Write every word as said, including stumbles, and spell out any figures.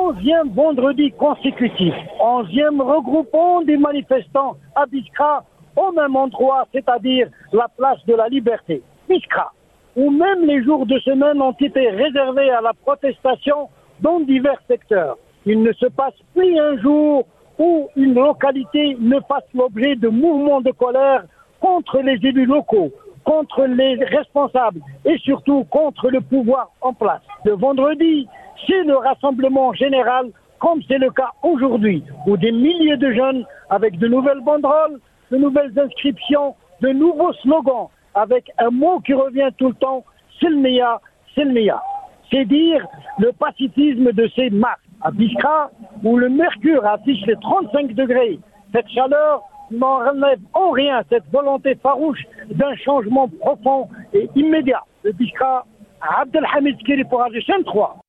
onzième vendredi consécutif, onzième regroupement des manifestants à Biskra au même endroit, c'est-à-dire la place de la Liberté. Biskra, où même les jours de semaine ont été réservés à la protestation dans divers secteurs. Il ne se passe plus un jour où une localité ne fasse l'objet de mouvements de colère contre les élus locaux, contre les responsables et surtout contre le pouvoir en place. Le vendredi, c'est le rassemblement général, comme c'est le cas aujourd'hui, où des milliers de jeunes, avec de nouvelles banderoles, de nouvelles inscriptions, de nouveaux slogans, avec un mot qui revient tout le temps, Silmiya, Silmiya. C'est dire le pacifisme de ces masses. À Biskra, où le mercure affiche les trente-cinq degrés, cette chaleur n'en relève en rien cette volonté farouche d'un changement profond et immédiat. De Biskra, Abdelhamid Kiri pour A G chaîne trois.